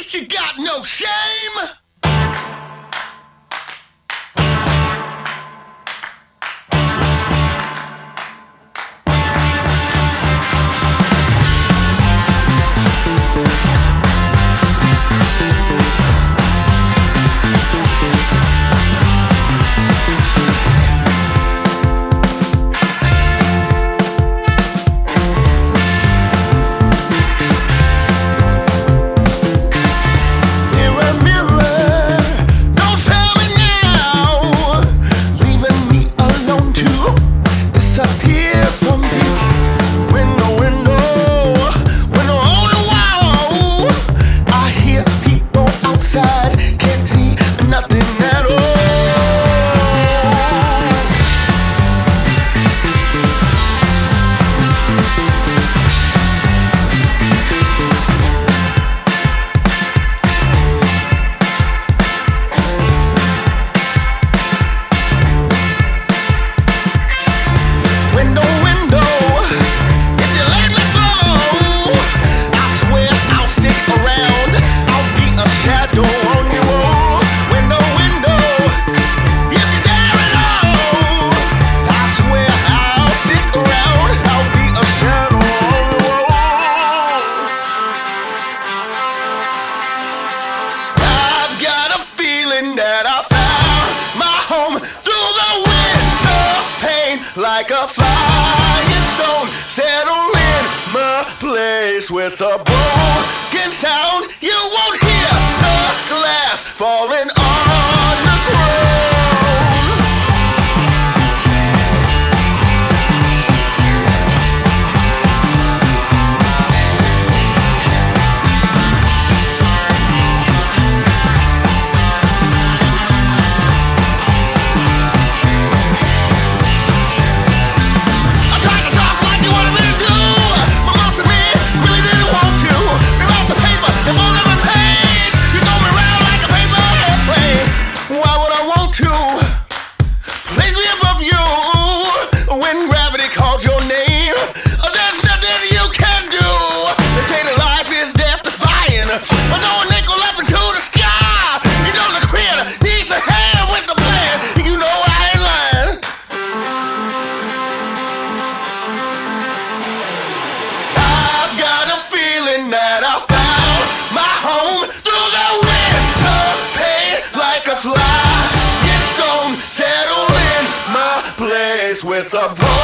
least you got no shame. Like a flying stone, settle in my place with a broken sound. You won't hear the glass falling on the ground. That I found my home through the window pane, like a flying stone, settle in my place with a